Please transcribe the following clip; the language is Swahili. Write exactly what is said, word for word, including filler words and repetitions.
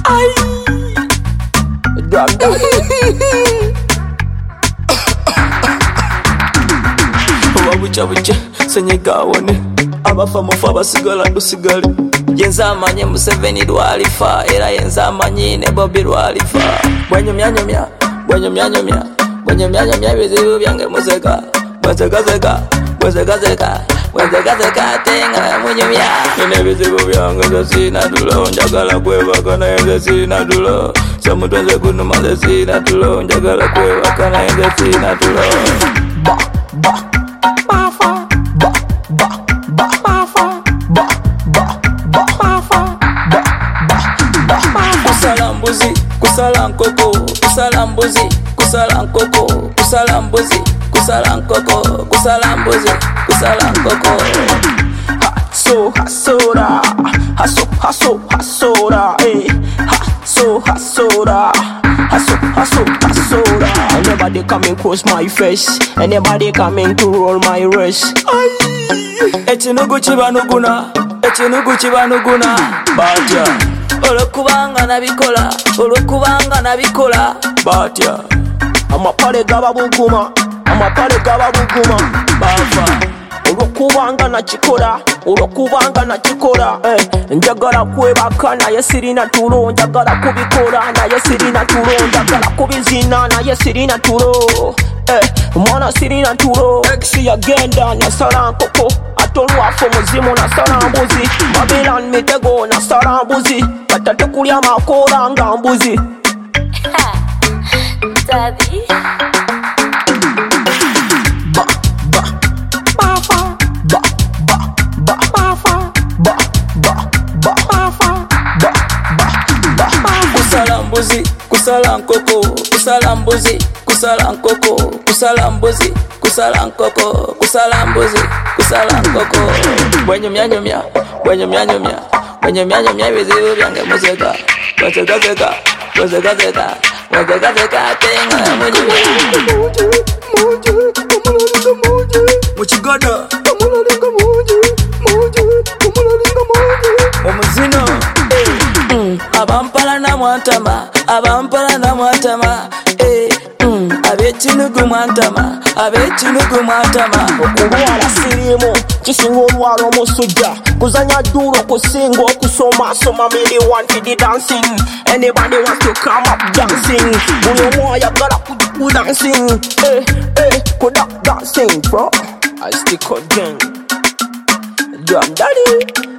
Ay, drum daddy. Wabucha bucha senyega wone abafa mufa basigala ndusigale yenza amanye Museveni lwalifa era yenza amanye ne Bobi lwalifa bwenyumya nyumya bwenyumya nyumya bwenyumya nyumya bizibu byange museka museka seka museka seka museka seka tenga mwenyumya ine bizibu byange sina dulo njagala kwebaka naye sina dulo samutwenze kunuma sina dulo njagala kwebaka naye sina dulo ba ba kusala mbuzi kusala nkoko kusala mbuzi kusala nkoko kusala mbuzi kusala nkoko kusala mbuzi kusala nkoko haso hasora haso haso hasora eh haso hasora haso haso hasora anybody coming cross my face anybody coming to roll my wrist echinugu chibanuguna echinugu chibanuguna batya olokubanga nabikola olokubanga nabikola batya amapale gababuguma amapale gababuguma bafa olokubanga nakikola olokubanga nakikola eh njagala kwebaka naye sirina tulo njagala kubikola naye sirina tulo njagala kubizina naye sirina tulo eh mwana sirina tulo ex yagenda nasala nkoko atolwafo muzimu nasala mbuzi Babylon mitego nasala mbuzi batate kulya makola nga mbuzi Daddy ba ba bafa ba ba ba bafa ba ba ba bafa ba ba ba kusala mbuzi kusala nkoko kusala mbuzi kusala nkoko kusala mbuzi kusala nkoko kusala mbuzi kusala nkoko bwenyumya nyumya bwenyumya nyumya bwenyumya nyumya bizibu byange museka museka seka museka seka museka seka tenga mwenyumya mukigodo omuzino abampala na mwantama abampala na mwantama eh abechinugu mwantama abechinugu mwantama okulwala sirimu kisinga olwala omusujja kuzanya duro kusinga okusoma soma mili one for the dancing anybody wants to come up dancing buli omu ayagala ku dancing eh eh kuda dancing bro I stick on gang drum daddy